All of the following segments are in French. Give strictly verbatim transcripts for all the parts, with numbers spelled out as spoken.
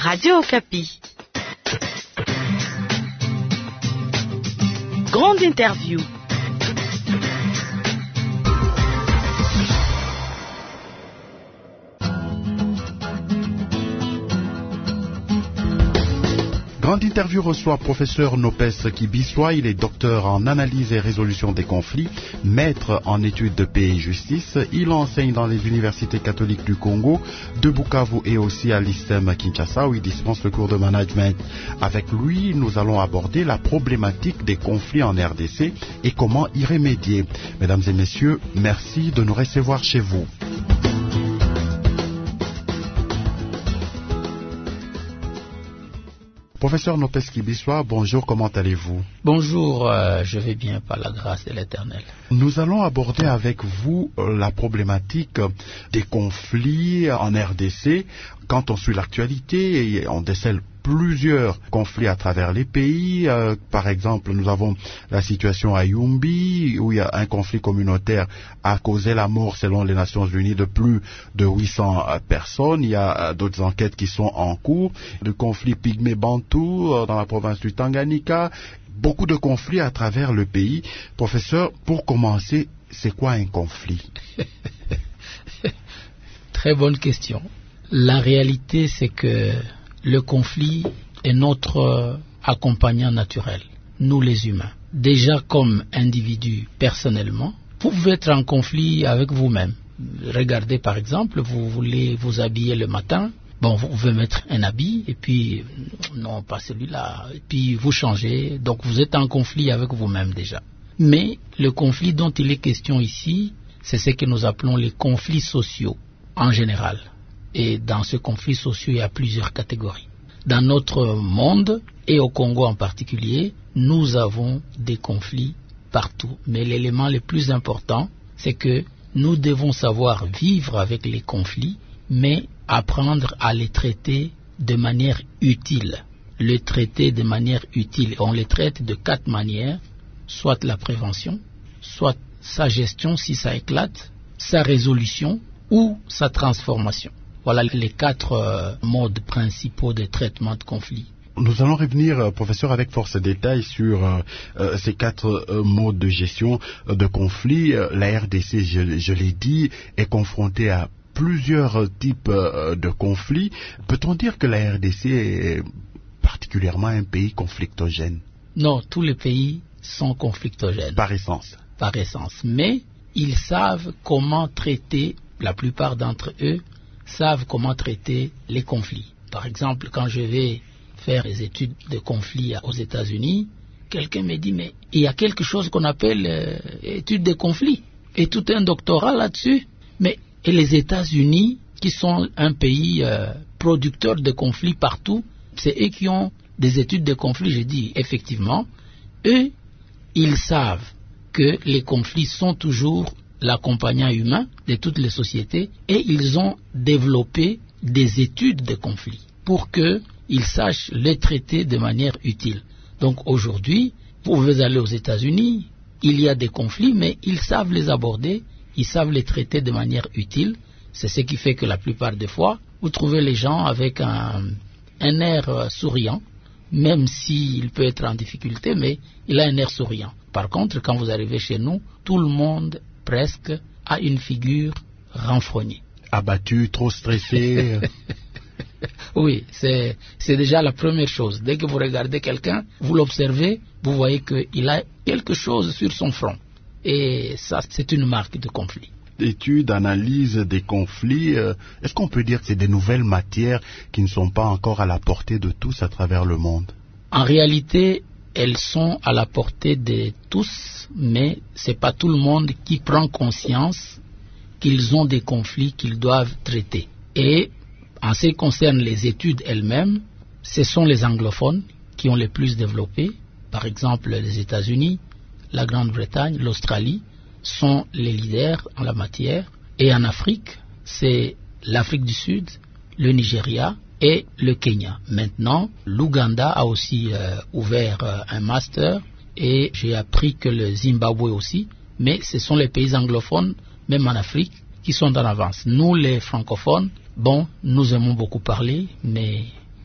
Radio Okapi. Grande interview. Grande interview reçoit professeur Nopes Kibiswa. Il est docteur en analyse et résolution des conflits, maître en études de paix et justice. Il enseigne dans les universités catholiques du Congo, de Bukavu et aussi à l'I S T E M Kinshasa où il dispense le cours de management. Avec lui, nous allons aborder la problématique des conflits en R D C et comment y remédier. Mesdames et messieurs, merci de nous recevoir chez vous. Professeur Nopes Kibiswa, bonjour, comment allez-vous? Bonjour, euh, je vais bien par la grâce de l'Éternel. Nous allons aborder avec vous euh, la problématique des conflits en R D C. Quand on suit l'actualité, on décèle plusieurs conflits à travers les pays. Euh, par exemple, nous avons la situation à Yumbi, où il y a un conflit communautaire a causé la mort, selon les Nations Unies, de plus de huit cents personnes. Il y a euh, d'autres enquêtes qui sont en cours. Le conflit Pygmée-Bantou euh, dans la province du Tanganyika. Beaucoup de conflits à travers le pays. Professeur, pour commencer, c'est quoi un conflit? Très bonne question. La réalité, c'est que le conflit est notre accompagnant naturel, nous les humains. Déjà comme individu, personnellement, vous pouvez être en conflit avec vous-même. Regardez par exemple, vous voulez vous habiller le matin, bon, vous pouvez mettre un habit, et puis, non, pas celui-là, et puis vous changez, donc vous êtes en conflit avec vous-même déjà. Mais le conflit dont il est question ici, c'est ce que nous appelons les conflits sociaux, en général. Et dans ce conflit social, il y a plusieurs catégories. Dans notre monde, et au Congo en particulier, nous avons des conflits partout. Mais l'élément le plus important, c'est que nous devons savoir vivre avec les conflits, mais apprendre à les traiter de manière utile. Les traiter de manière utile. On les traite de quatre manières, soit la prévention, soit sa gestion si ça éclate, sa résolution ou sa transformation. Voilà les quatre euh, modes principaux de traitement de conflit. Nous allons revenir, euh, professeur, avec force de détail sur euh, euh, ces quatre euh, modes de gestion euh, de conflit. Euh, la R D C, je, je l'ai dit, est confrontée à plusieurs euh, types euh, de conflits. Peut-on dire que la R D C est particulièrement un pays conflictogène? Non, tous les pays sont conflictogènes. Par essence. Par essence. Mais ils savent comment traiter, la plupart d'entre eux, savent comment traiter les conflits. Par exemple, quand je vais faire des études de conflits aux États-Unis, quelqu'un me dit, mais il y a quelque chose qu'on appelle euh, études de conflits, et tout un doctorat là-dessus. Mais et les États-Unis, qui sont un pays euh, producteur de conflits partout, c'est eux qui ont des études de conflits. Je dis, effectivement, eux, ils savent que les conflits sont toujours l'accompagnant humain de toutes les sociétés, et ils ont développé des études de conflits pour qu'ils sachent les traiter de manière utile. Donc aujourd'hui, vous pouvez aller aux États-Unis, il y a des conflits, mais ils savent les aborder, ils savent les traiter de manière utile. C'est ce qui fait que la plupart des fois, vous trouvez les gens avec un, un air souriant, même s'il peut être en difficulté, mais il a un air souriant. Par contre, quand vous arrivez chez nous, tout le monde presque à une figure renfrognée. Abattu, trop stressé. Oui, c'est, c'est déjà la première chose. Dès que vous regardez quelqu'un, vous l'observez, vous voyez qu'il a quelque chose sur son front. Et ça, c'est une marque de conflit. Études, analyse des conflits, euh, est-ce qu'on peut dire que c'est des nouvelles matières qui ne sont pas encore à la portée de tous à travers le monde? En réalité, elles sont à la portée de tous, mais ce n'est pas tout le monde qui prend conscience qu'ils ont des conflits qu'ils doivent traiter. Et en ce qui concerne les études elles-mêmes, ce sont les anglophones qui ont les plus développé. Par exemple, les États-Unis, la Grande-Bretagne, l'Australie sont les leaders en la matière. Et en Afrique, c'est l'Afrique du Sud, le Nigeria et le Kenya. Maintenant, l'Ouganda a aussi euh, ouvert euh, un master, et j'ai appris que le Zimbabwe aussi, mais ce sont les pays anglophones, même en Afrique, qui sont en avance. Nous, les francophones, bon, nous aimons beaucoup parler, mais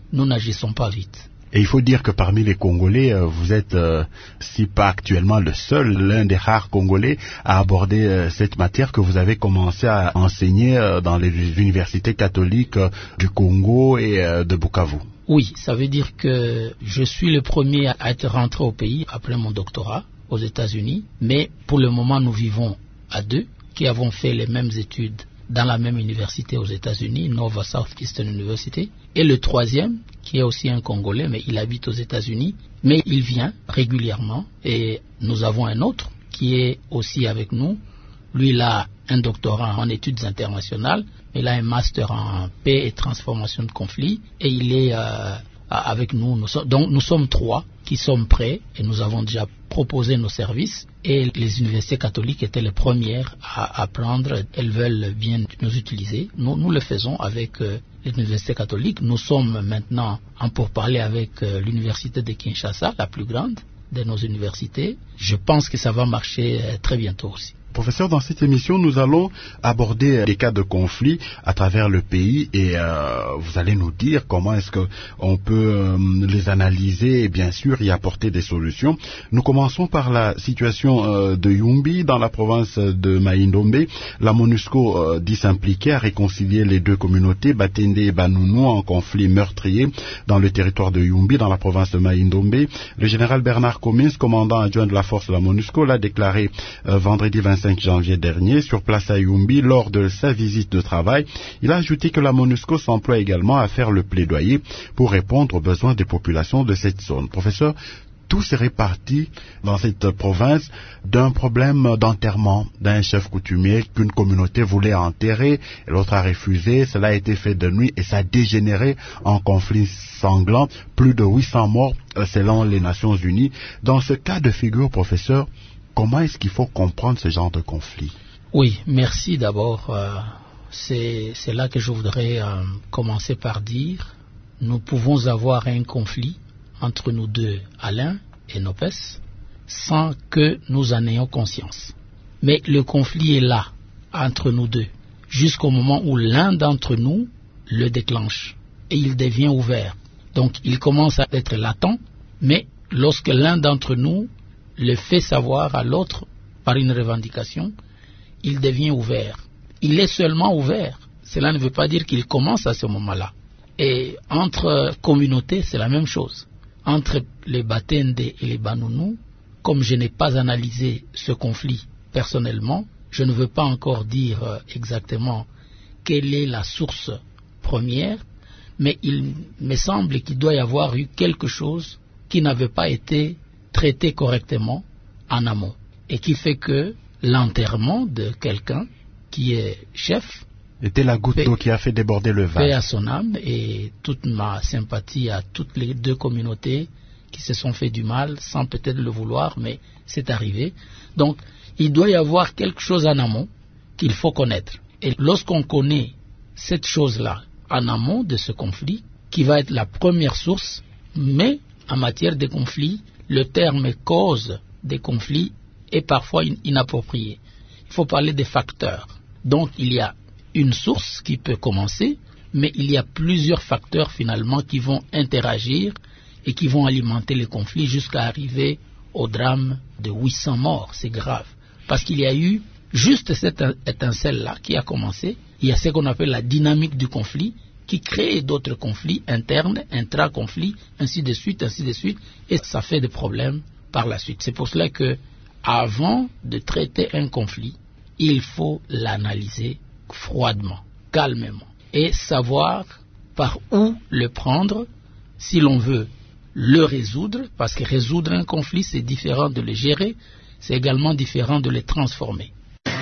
nous n'agissons pas vite. Et il faut dire que parmi les Congolais, euh, vous êtes, euh, si pas actuellement le seul, l'un des rares Congolais à aborder euh, cette matière que vous avez commencé à enseigner euh, dans les universités catholiques euh, du Congo et euh, de Bukavu. Oui, ça veut dire que je suis le premier à être rentré au pays après mon doctorat aux États-Unis, mais pour le moment nous vivons à deux qui avons fait les mêmes études dans la même université aux États-Unis, Nova Southeastern University, et le troisième, qui est aussi un Congolais, mais il habite aux États-Unis, mais il vient régulièrement, et nous avons un autre qui est aussi avec nous. Lui, il a un doctorat en études internationales, il a un master en paix et transformation de conflits, et il est euh, avec nous. Nous so- donc nous sommes trois qui sommes prêts, et nous avons déjà proposé nos services, et les universités catholiques étaient les premières à, à prendre. Elles veulent bien nous utiliser. Nous, nous le faisons avec euh, les universités catholiques. Nous sommes maintenant en pourparlers avec euh, l'université de Kinshasa, la plus grande de nos universités. Je pense que ça va marcher euh, très bientôt aussi. Professeur, dans cette émission, nous allons aborder des cas de conflit à travers le pays et euh, vous allez nous dire comment est-ce qu'on peut euh, les analyser et bien sûr y apporter des solutions. Nous commençons par la situation euh, de Yumbi dans la province de Mai-Ndombe. La MONUSCO euh, dit s'impliquer à réconcilier les deux communautés, Batende et Banounou, en conflit meurtrier dans le territoire de Yumbi dans la province de Mai-Ndombe. Le général Bernard Comins, commandant adjoint de la force de la MONUSCO, l'a déclaré euh, vendredi vingt-cinq janvier dernier sur place à Yumbi lors de sa visite de travail. Il a ajouté que la MONUSCO s'emploie également à faire le plaidoyer pour répondre aux besoins des populations de cette zone. Professeur, tout s'est réparti dans cette province d'un problème d'enterrement d'un chef coutumier qu'une communauté voulait enterrer et l'autre a refusé. Cela a été fait de nuit et ça a dégénéré en conflit sanglant. Plus de huit cents morts selon les Nations Unies. Dans ce cas de figure, professeur, comment est-ce qu'il faut comprendre ce genre de conflit? Oui, merci d'abord. Euh, c'est, c'est là que je voudrais euh, commencer par dire, nous pouvons avoir un conflit entre nous deux, Alain et Nopes, sans que nous en ayons conscience. Mais le conflit est là, entre nous deux, jusqu'au moment où l'un d'entre nous le déclenche et il devient ouvert. Donc il commence à être latent, mais lorsque l'un d'entre nous le fait savoir à l'autre par une revendication, il devient ouvert. Il est seulement ouvert. Cela ne veut pas dire qu'il commence à ce moment-là. Et entre communautés, c'est la même chose. Entre les Batende et les Banounou, comme je n'ai pas analysé ce conflit personnellement, je ne veux pas encore dire exactement quelle est la source première, mais il me semble qu'il doit y avoir eu quelque chose qui n'avait pas été traité correctement en amont et qui fait que l'enterrement de quelqu'un qui est chef était la goutte d'eau qui a fait déborder le vase. Paix à son âme et toute ma sympathie à toutes les deux communautés qui se sont fait du mal sans peut-être le vouloir, mais c'est arrivé. Donc il doit y avoir quelque chose en amont qu'il faut connaître. Et lorsqu'on connaît cette chose-là en amont de ce conflit, qui va être la première source, mais en matière de conflit, le terme cause des conflits est parfois inapproprié. Il faut parler des facteurs. Donc il y a une source qui peut commencer, mais il y a plusieurs facteurs finalement qui vont interagir et qui vont alimenter les conflits jusqu'à arriver au drame de huit cents morts. C'est grave. Parce qu'il y a eu juste cette étincelle-là qui a commencé. Il y a ce qu'on appelle la dynamique du conflit qui crée d'autres conflits internes, intra-conflits, ainsi de suite, ainsi de suite, et ça fait des problèmes par la suite. C'est pour cela que, avant de traiter un conflit, il faut l'analyser froidement, calmement, et savoir par où le prendre si l'on veut le résoudre, parce que résoudre un conflit, c'est différent de le gérer, c'est également différent de le transformer.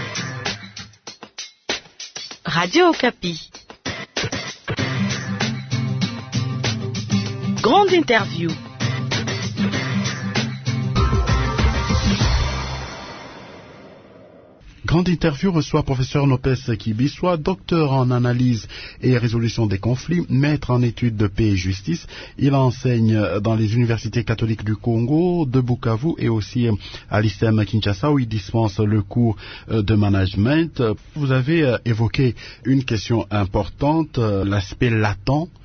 Radio Okapi. Grande interview. Grande interview reçoit professeur Nopes Kibiswa, docteur en analyse et résolution des conflits, maître en études de paix et justice. Il enseigne dans les universités catholiques du Congo, de Bukavu et aussi à l'I S E M Kinshasa où il dispense le cours de management. Vous avez évoqué une question importante, l'aspect latent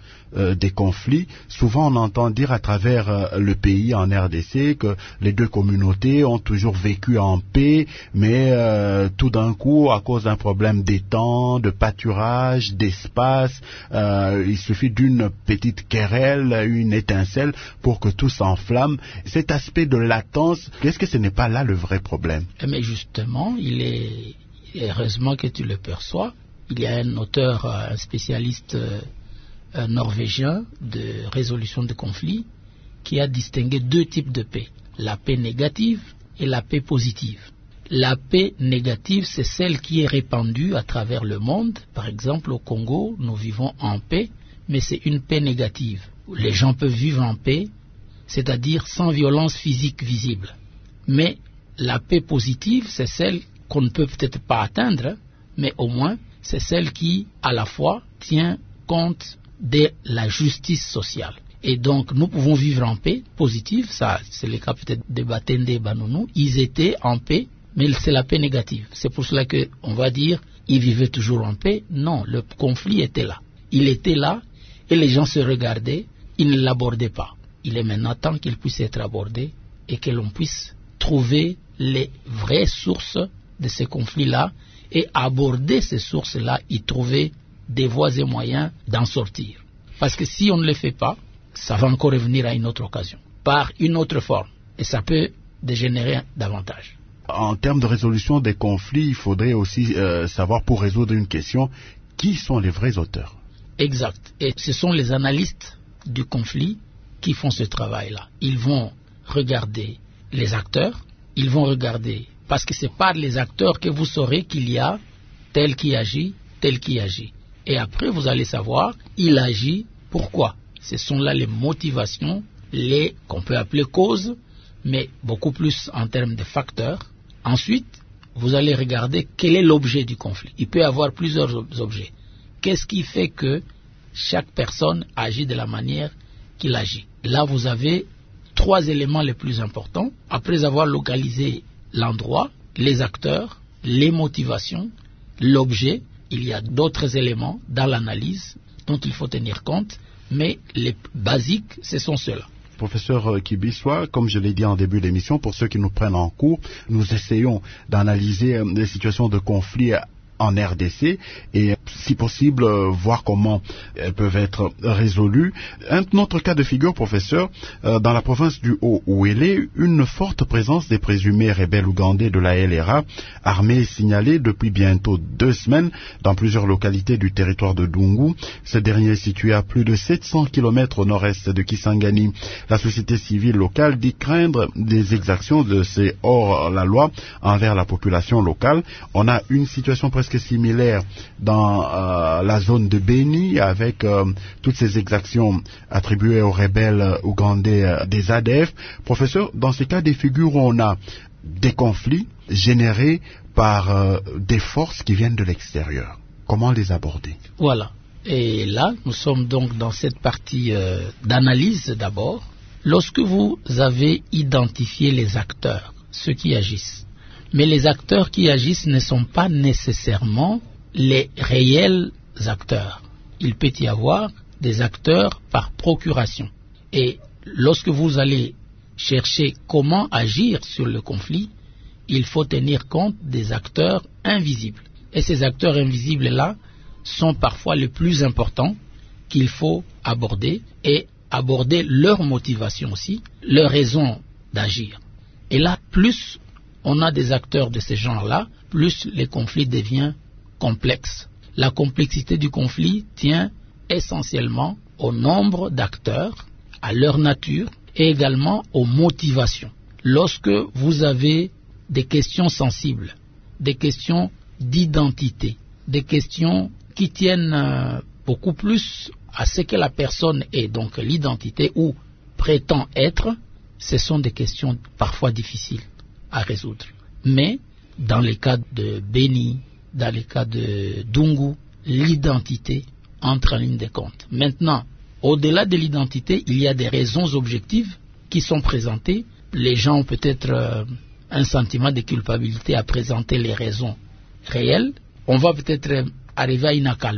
euh, des conflits. Souvent, on entend dire à travers euh, le pays, en R D C, que les deux communautés ont toujours vécu en paix, mais euh, tout d'un coup, à cause d'un problème d'étang, de pâturage, d'espace, euh, il suffit d'une petite querelle, une étincelle pour que tout s'enflamme. Cet aspect de latence, est-ce que ce n'est pas là le vrai problème? Mais justement, il est heureusement que tu le perçois. Il y a un auteur, un spécialiste euh, norvégien de résolution de conflits qui a distingué deux types de paix, la paix négative et la paix positive. La paix négative, c'est celle qui est répandue à travers le monde. Par exemple, au Congo, nous vivons en paix, mais c'est une paix négative. Les gens peuvent vivre en paix, c'est-à-dire sans violence physique visible. Mais la paix positive, c'est celle qu'on ne peut peut-être pas atteindre, mais au moins, c'est celle qui, à la fois, tient compte de la justice sociale. Et donc, nous pouvons vivre en paix positive, ça, c'est le cas peut-être des Batende et Banounou, ils étaient en paix, mais c'est la paix négative. C'est pour cela qu'on va dire, ils vivaient toujours en paix. Non, le conflit était là. Il était là, et les gens se regardaient, ils ne l'abordaient pas. Il est maintenant temps qu'il puisse être abordé, et que l'on puisse trouver les vraies sources de ces conflits-là, et aborder ces sources-là, y trouver des voies et moyens d'en sortir. Parce que si on ne le fait pas, ça va encore revenir à une autre occasion, par une autre forme, et ça peut dégénérer davantage. En termes de résolution des conflits, il faudrait aussi euh, savoir, pour résoudre une question, qui sont les vrais auteurs? Exact. Et ce sont les analystes du conflit qui font ce travail-là. Ils vont regarder les acteurs, ils vont regarder, parce que c'est par les acteurs que vous saurez qu'il y a tel qui agit, tel qui agit. Et après, vous allez savoir, il agit, pourquoi? Ce sont là les motivations, les qu'on peut appeler causes, mais beaucoup plus en termes de facteurs. Ensuite, vous allez regarder quel est l'objet du conflit. Il peut y avoir plusieurs objets. Qu'est-ce qui fait que chaque personne agit de la manière qu'il agit? Là, vous avez trois éléments les plus importants. Après avoir localisé l'endroit, les acteurs, les motivations, l'objet, il y a d'autres éléments dans l'analyse dont il faut tenir compte, mais les basiques, ce sont ceux-là. Professeur Kibiswa, comme je l'ai dit en début d'émission, pour ceux qui nous prennent en cours, nous essayons d'analyser des situations de conflit en R D C et, si possible, voir comment elles peuvent être résolues. Un autre cas de figure, professeur, euh, dans la province du Haut-Ouélé, une forte présence des présumés rebelles ougandais de la L R A, armés est signalée depuis bientôt deux semaines dans plusieurs localités du territoire de Dungu. Ce dernier est situé à plus de sept cents kilomètres au nord-est de Kisangani. La société civile locale dit craindre des exactions de ces hors-la-loi envers la population locale. On a une situation presque similaire dans euh, la zone de Beni avec euh, toutes ces exactions attribuées aux rebelles ougandais euh, des A D F. Professeur, dans ces cas des figures où on a des conflits générés par euh, des forces qui viennent de l'extérieur, comment les aborder? Voilà. Et là, nous sommes donc dans cette partie euh, d'analyse d'abord. Lorsque vous avez identifié les acteurs, ceux qui agissent, mais les acteurs qui agissent ne sont pas nécessairement les réels acteurs. Il peut y avoir des acteurs par procuration. Et lorsque vous allez chercher comment agir sur le conflit, il faut tenir compte des acteurs invisibles. Et ces acteurs invisibles-là sont parfois les plus importants qu'il faut aborder et aborder leur motivation aussi, leur raison d'agir. Et là, plus on a des acteurs de ce genre-là, plus le conflit devient complexe. La complexité du conflit tient essentiellement au nombre d'acteurs, à leur nature et également aux motivations. Lorsque vous avez des questions sensibles, des questions d'identité, des questions qui tiennent euh, beaucoup plus à ce que la personne est, donc l'identité ou prétend être, ce sont des questions parfois difficiles à résoudre. Mais dans les cas de Beni, dans les cas de Dungu, l'identité entre en ligne de compte. Maintenant, au-delà de l'identité, il y a des raisons objectives qui sont présentées. Les gens ont peut-être euh, un sentiment de culpabilité à présenter les raisons réelles. On va peut-être arriver à une accalmie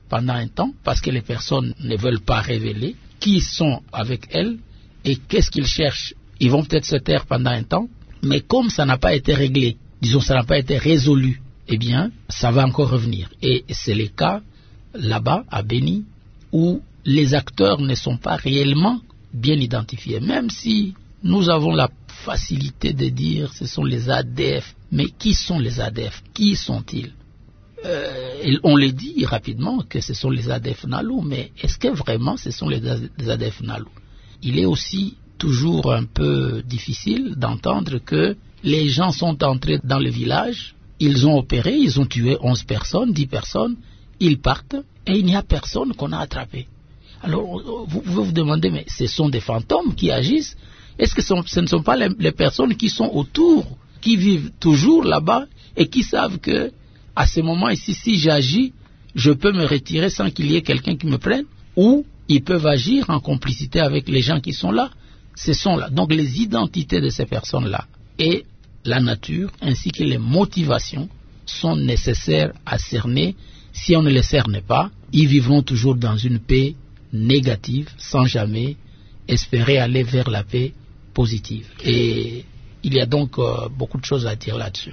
pendant un temps parce que les personnes ne veulent pas révéler qui sont avec elles et qu'est-ce qu'ils cherchent. Ils vont peut-être se taire pendant un temps, mais comme ça n'a pas été réglé, disons ça n'a pas été résolu, eh bien, ça va encore revenir. Et c'est le cas là-bas, à Beni, où les acteurs ne sont pas réellement bien identifiés. Même si nous avons la facilité de dire ce sont les A D F, mais qui sont les A D F? Qui sont-ils? euh, On les dit rapidement que ce sont les A D F Nalu, mais est-ce que vraiment ce sont les A D F Nalu? Il est aussi toujours un peu difficile d'entendre que les gens sont entrés dans le village, ils ont opéré, ils ont tué onze personnes, dix personnes, ils partent et il n'y a personne qu'on a attrapé. Alors vous pouvez vous demander, mais ce sont des fantômes qui agissent? Est-ce que ce ne sont pas les, les personnes qui sont autour, qui vivent toujours là-bas et qui savent que à ce moment ici, si j'agis, je peux me retirer sans qu'il y ait quelqu'un qui me prenne? Ou ils peuvent agir en complicité avec les gens qui sont là? Ce sont là. Donc les identités de ces personnes-là et la nature ainsi que les motivations sont nécessaires à cerner. Si on ne les cerne pas, ils vivront toujours dans une paix négative sans jamais espérer aller vers la paix positive. Et il y a donc euh, beaucoup de choses à dire là-dessus.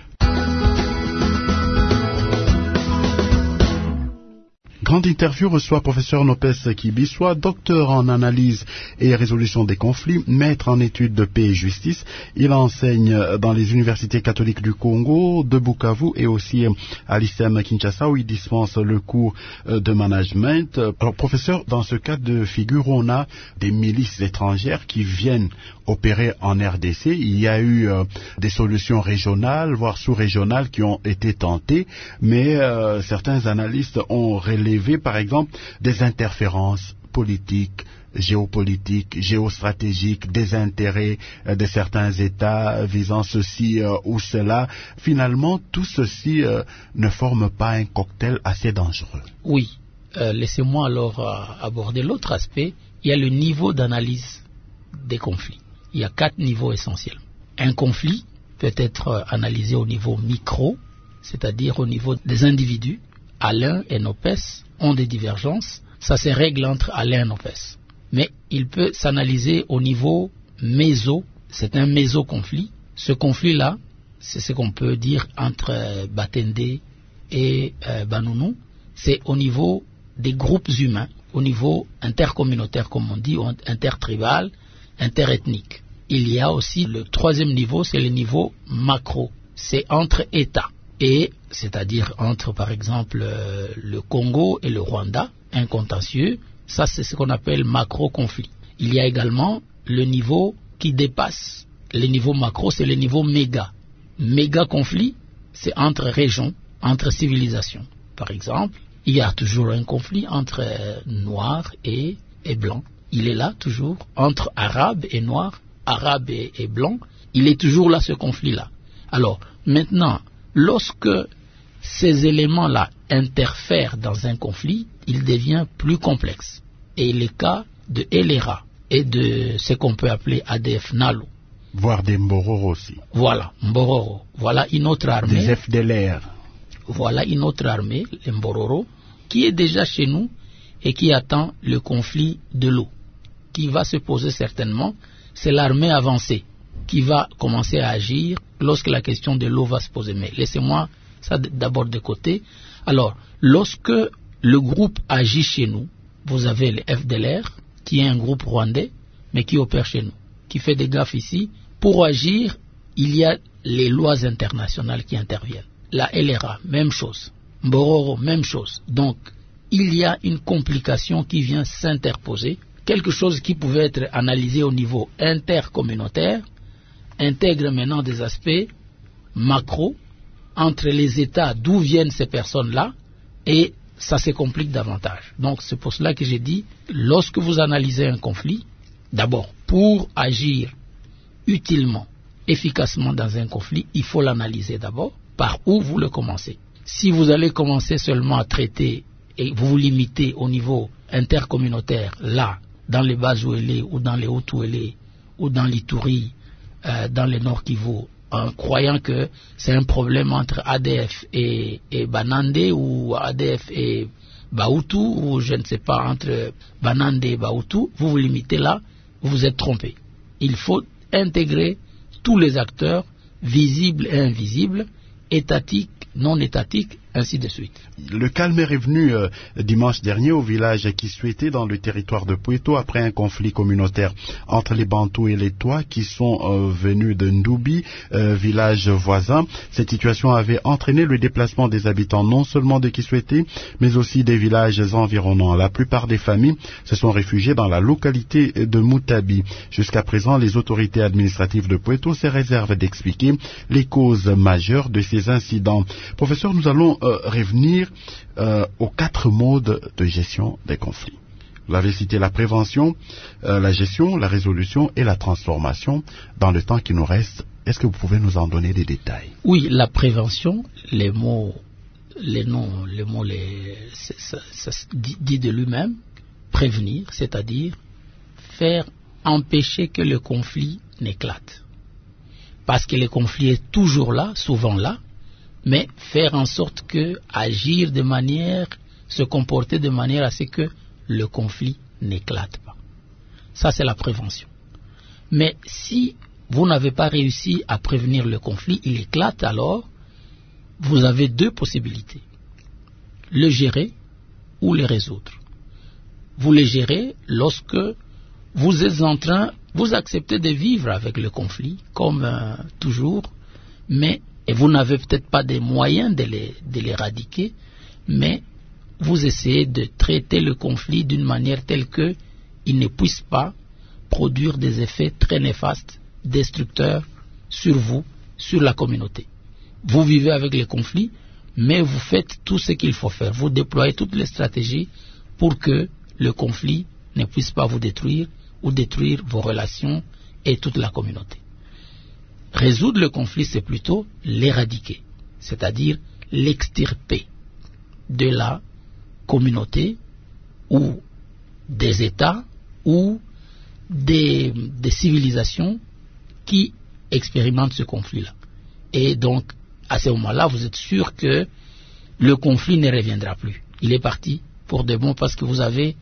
Grande interview reçoit professeur Nopes Kibiswa, docteur en analyse et résolution des conflits, maître en études de paix et justice. Il enseigne dans les universités catholiques du Congo, de Bukavu et aussi à l'I C E M Kinshasa où il dispense le cours de management. Alors professeur, dans ce cas de figure, on a des milices étrangères qui viennent opérer en R D C. Il y a eu euh, des solutions régionales, voire sous-régionales qui ont été tentées, mais euh, certains analystes ont relevé par exemple des interférences politiques, géopolitiques, géostratégiques, des intérêts euh, de certains États visant ceci euh, ou cela. Finalement, tout ceci euh, ne forme pas un cocktail assez dangereux. Oui. Euh, laissez-moi alors euh, aborder l'autre aspect. Il y a le niveau d'analyse des conflits. Il y a quatre niveaux essentiels. Un conflit peut être analysé au niveau micro, c'est-à-dire au niveau des individus. Alain et Nopes ont des divergences. Ça se règle entre Alain et Nopes. Mais il peut s'analyser au niveau méso. C'est un méso-conflit. Ce conflit-là, c'est ce qu'on peut dire entre euh, Batende et euh, Banounou. C'est au niveau des groupes humains, au niveau intercommunautaire, comme on dit, ou intertribal, interethnique. Il y a aussi le troisième niveau, c'est le niveau macro. C'est entre États, et c'est-à-dire entre, par exemple, euh, le Congo et le Rwanda, un contentieux. Ça, c'est ce qu'on appelle macro-conflit. Il y a également le niveau qui dépasse. Le niveau macro, c'est le niveau méga. Méga-conflit, c'est entre régions, entre civilisations. Par exemple, il y a toujours un conflit entre euh, noirs et, et blancs. Il est là toujours, entre arabes et noirs, arabes et, et blancs. Il est toujours là, ce conflit-là. Alors, maintenant, lorsque ces éléments-là interfèrent dans un conflit, il devient plus complexe. Et les cas de Elera et de ce qu'on peut appeler A D F Nalu. Voire des Mbororo aussi. Voilà, Mbororo. Voilà une autre armée. Des F D L R. Voilà une autre armée, les Mbororo, qui est déjà chez nous et qui attend le conflit de l'eau, qui va se poser certainement. C'est l'armée avancée qui va commencer à agir lorsque la question de l'eau va se poser. Mais laissez-moi ça d'abord de côté. Alors, lorsque le groupe agit chez nous, vous avez le F D L R, qui est un groupe rwandais, mais qui opère chez nous, qui fait des gaffes ici. Pour agir, il y a les lois internationales qui interviennent. La L R A, même chose. Mbororo, même chose. Donc, il y a une complication qui vient s'interposer. Quelque chose qui pouvait être analysé au niveau intercommunautaire intègre maintenant des aspects macro entre les États d'où viennent ces personnes-là, et ça se complique davantage. Donc c'est pour cela que j'ai dit, lorsque vous analysez un conflit, d'abord, pour agir utilement, efficacement dans un conflit, il faut l'analyser d'abord, par où vous le commencez. Si vous allez commencer seulement à traiter et vous vous limitez au niveau intercommunautaire, là, dans les Bas-Ouélé ou dans les Hautes-Ouélé ou dans l'Ituri, euh, dans le Nord Kivu, en croyant que c'est un problème entre A D F et, et Banande ou A D F et Bahutu ou je ne sais pas, entre Banande et Bahutu, vous vous limitez là, vous vous êtes trompé. Il faut intégrer tous les acteurs, visibles et invisibles, étatiques, non étatiques, ainsi de suite. Le calme est revenu euh, dimanche dernier au village Kiswete dans le territoire de Pweto après un conflit communautaire entre les Bantous et les Tois qui sont euh, venus de Ndoubi, euh, village voisin. Cette situation avait entraîné le déplacement des habitants non seulement de Kiswete mais aussi des villages environnants. La plupart des familles se sont réfugiées dans la localité de Moutabi. Jusqu'à présent, les autorités administratives de Pweto se réservent d'expliquer les causes majeures de ces incidents. Professeur, nous allons euh, revenir euh, aux quatre modes de gestion des conflits. Vous avez cité la prévention, euh, la gestion, la résolution et la transformation. Dans le temps qui nous reste, est-ce que vous pouvez nous en donner des détails? Oui, la prévention, les mots, les noms, les mots, les, ça, ça, ça dit, dit de lui-même, prévenir, c'est-à-dire faire empêcher que le conflit n'éclate. Parce que le conflit est toujours là, souvent là, mais faire en sorte que, agir de manière, se comporter de manière à ce que le conflit n'éclate pas. Ça, c'est la prévention. Mais si vous n'avez pas réussi à prévenir le conflit, il éclate, alors vous avez deux possibilités. Le gérer ou le résoudre. Vous le gérez lorsque vous êtes en train, vous acceptez de vivre avec le conflit, comme euh, toujours, mais et vous n'avez peut-être pas des moyens de les, de l'éradiquer, mais vous essayez de traiter le conflit d'une manière telle qu'il ne puisse pas produire des effets très néfastes, destructeurs sur vous, sur la communauté. Vous vivez avec les conflits, mais vous faites tout ce qu'il faut faire. Vous déployez toutes les stratégies pour que le conflit ne puisse pas vous détruire ou détruire vos relations et toute la communauté. Résoudre le conflit, c'est plutôt l'éradiquer, c'est-à-dire l'extirper de la communauté ou des États ou des, des civilisations qui expérimentent ce conflit-là. Et donc, à ce moment-là, vous êtes sûr que le conflit ne reviendra plus. Il est parti pour de bon parce que vous avez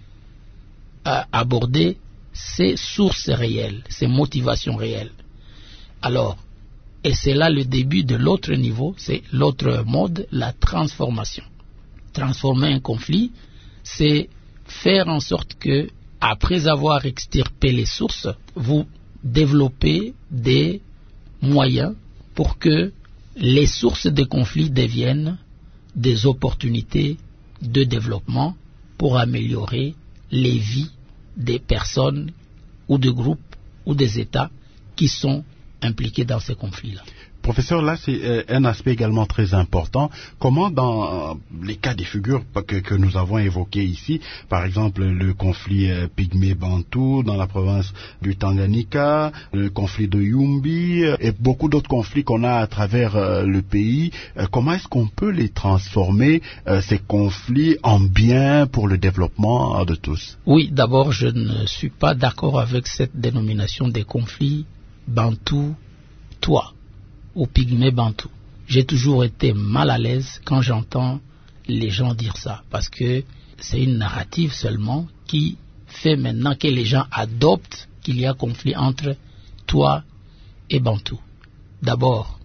euh, abordé ses sources réelles, ses motivations réelles. Alors, et c'est là le début de l'autre niveau, c'est l'autre mode, la transformation. Transformer un conflit, c'est faire en sorte que, après avoir extirpé les sources, vous développez des moyens pour que les sources des conflits deviennent des opportunités de développement pour améliorer les vies des personnes ou de groupes ou des États qui sont impliqués dans ces conflits-là. Professeur, là, c'est euh, un aspect également très important. Comment, dans euh, les cas de figure que, que nous avons évoqués ici, par exemple le conflit euh, pygmée-bantou dans la province du Tanganyika, le conflit de Yumbi euh, et beaucoup d'autres conflits qu'on a à travers euh, le pays, euh, comment est-ce qu'on peut les transformer, euh, ces conflits, en bien pour le développement euh, de tous? Oui, d'abord, je ne suis pas d'accord avec cette dénomination des conflits bantou-toi ou pygmée-bantou. J'ai toujours été mal à l'aise quand j'entends les gens dire ça, parce que c'est une narrative seulement qui fait maintenant que les gens adoptent qu'il y a conflit entre toi et bantou. D'abord,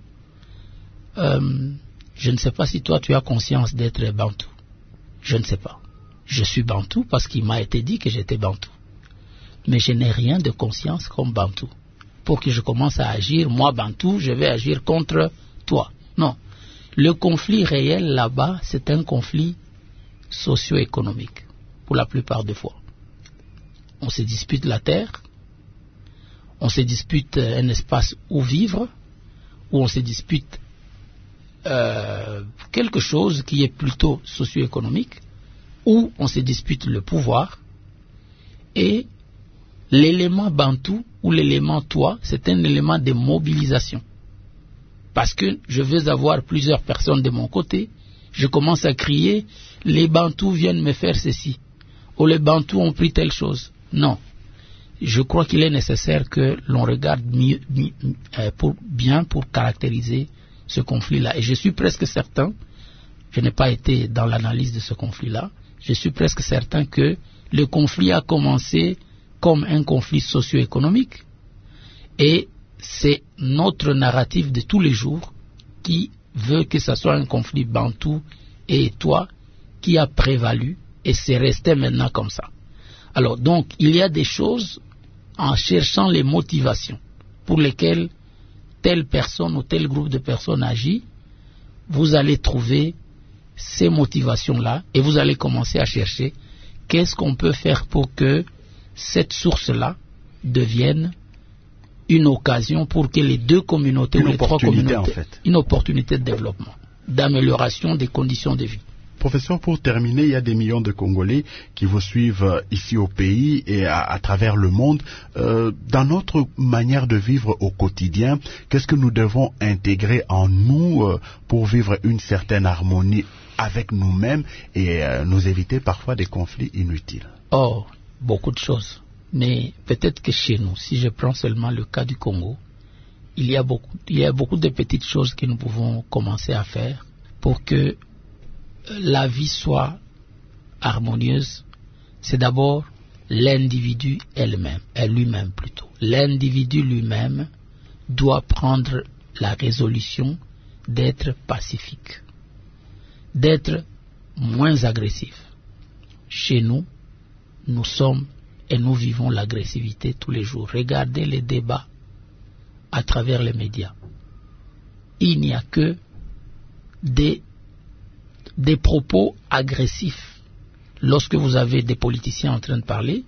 euh, je ne sais pas si toi tu as conscience d'être bantou. Je ne sais pas. Je suis bantou parce qu'il m'a été dit que j'étais bantou. Mais je n'ai rien de conscience comme bantou. Pour que je commence à agir, moi bantou, je vais agir contre toi. Non. Le conflit réel là-bas, c'est un conflit socio-économique, pour la plupart des fois. On se dispute la terre, on se dispute un espace où vivre, ou on se dispute euh, quelque chose qui est plutôt socio-économique, ou on se dispute le pouvoir, et l'élément bantou ou l'élément toi, c'est un élément de mobilisation. Parce que je veux avoir plusieurs personnes de mon côté, je commence à crier, les bantous viennent me faire ceci, ou les bantous ont pris telle chose. Non. Je crois qu'il est nécessaire que l'on regarde mieux, mieux, euh, pour, bien pour caractériser ce conflit-là. Et je suis presque certain, je n'ai pas été dans l'analyse de ce conflit-là, je suis presque certain que le conflit a commencé comme un conflit socio-économique et c'est notre narratif de tous les jours qui veut que ce soit un conflit bantou et toi qui a prévalu et c'est resté maintenant comme ça. Alors donc il y a des choses en cherchant les motivations pour lesquelles telle personne ou tel groupe de personnes agit, vous allez trouver ces motivations-là et vous allez commencer à chercher qu'est-ce qu'on peut faire pour que cette source-là devienne une occasion pour que les deux communautés une ou les trois communautés, en fait. une opportunité de développement, d'amélioration des conditions de vie. Professeur, pour terminer, il y a des millions de Congolais qui vous suivent euh, ici au pays et à, à travers le monde. Euh, dans notre manière de vivre au quotidien, qu'est-ce que nous devons intégrer en nous euh, pour vivre une certaine harmonie avec nous-mêmes et euh, nous éviter parfois des conflits inutiles? Oh, beaucoup de choses. Mais peut-être que chez nous, si je prends seulement le cas du Congo, il y a beaucoup, il y a beaucoup de petites choses que nous pouvons commencer à faire pour que la vie soit harmonieuse. C'est d'abord l'individu elle-même, elle lui-même plutôt. L'individu lui-même doit prendre la résolution d'être pacifique, d'être moins agressif. Chez nous, nous sommes et nous vivons l'agressivité tous les jours. Regardez les débats à travers les médias. Il n'y a que des des propos agressifs. Lorsque vous avez des politiciens en train de parler,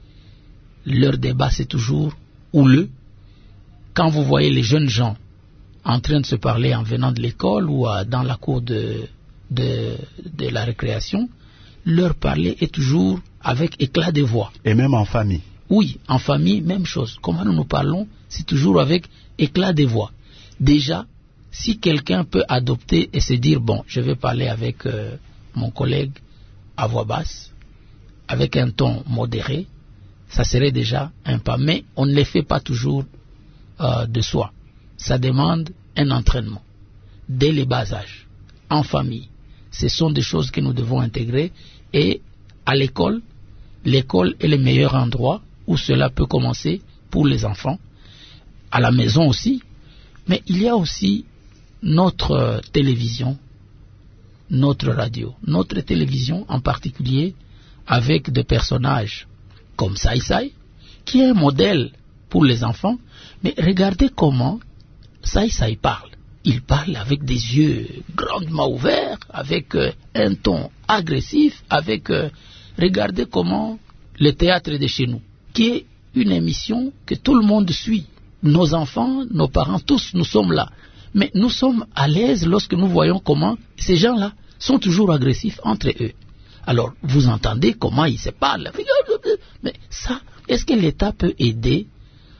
leur débat c'est toujours houleux. Quand vous voyez les jeunes gens en train de se parler en venant de l'école ou à, dans la cour de, de, de la récréation, leur parler est toujours avec éclat de voix. Et même en famille. Oui, en famille, même chose. Comment nous nous parlons, c'est toujours avec éclat de voix. Déjà, si quelqu'un peut adopter et se dire, bon, je vais parler avec euh, mon collègue à voix basse, avec un ton modéré, ça serait déjà un pas. Mais on ne le fait pas toujours euh, de soi. Ça demande un entraînement, dès les bas âges, en famille. Ce sont des choses que nous devons intégrer. Et à l'école, l'école est le meilleur endroit où cela peut commencer pour les enfants. À la maison aussi. Mais il y a aussi notre euh, télévision, notre radio, notre télévision en particulier avec des personnages comme Sai Sai, qui est un modèle pour les enfants, mais regardez comment Sai Sai parle. Il parle avec des yeux grandement ouverts, avec euh, un ton agressif, avec... Euh, regardez comment le théâtre de chez nous, qui est une émission que tout le monde suit. Nos enfants, nos parents, tous, nous sommes là. Mais nous sommes à l'aise lorsque nous voyons comment ces gens-là sont toujours agressifs entre eux. Alors, vous entendez comment ils se parlent. Mais ça, est-ce que l'État peut aider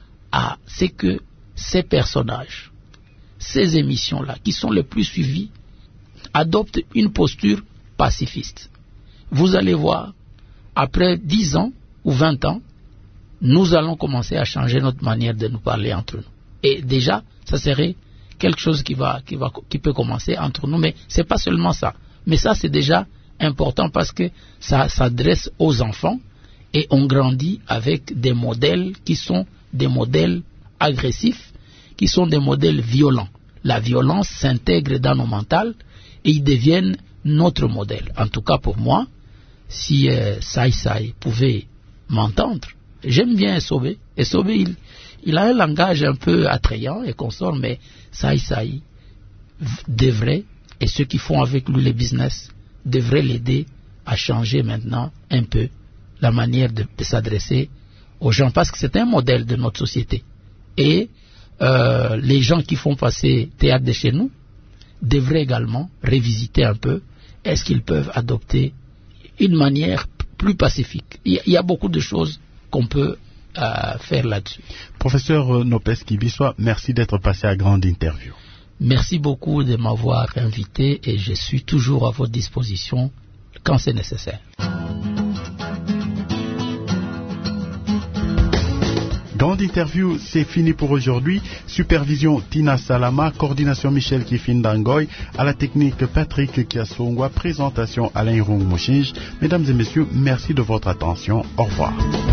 à ce que ces personnages, ces émissions-là, qui sont les plus suivies, adoptent une posture pacifiste? Vous allez voir, après dix ans ou vingt ans, nous allons commencer à changer notre manière de nous parler entre nous. Et déjà, ça serait quelque chose qui va, qui va, qui peut commencer entre nous, mais c'est pas seulement ça. Mais ça, c'est déjà important parce que ça s'adresse aux enfants et on grandit avec des modèles qui sont des modèles agressifs, qui sont des modèles violents. La violence s'intègre dans nos mentales et ils deviennent notre modèle. En tout cas pour moi, si euh, Sai Sai pouvait m'entendre, j'aime bien Esobé. Esobé, il, il a un langage un peu attrayant et consort, mais Sai Sai devrait, et ceux qui font avec lui le business, devraient l'aider à changer maintenant un peu la manière de, de s'adresser aux gens, parce que c'est un modèle de notre société. Et euh, les gens qui font passer théâtre de chez nous devraient également revisiter un peu, est-ce qu'ils peuvent adopter une manière plus pacifique. Il y a, il y a beaucoup de choses qu'on peut euh, faire là-dessus. Professeur Nopes Kibiswa, merci d'être passé à grande interview. Merci beaucoup de m'avoir invité et je suis toujours à votre disposition quand c'est nécessaire. Grande d'interview, c'est fini pour aujourd'hui. Supervision Tina Salama, coordination Michel Kifindangoy, à la technique Patrick Kiasongwa, présentation Alain Rung Mouchinge. Mesdames et messieurs, merci de votre attention. Au revoir.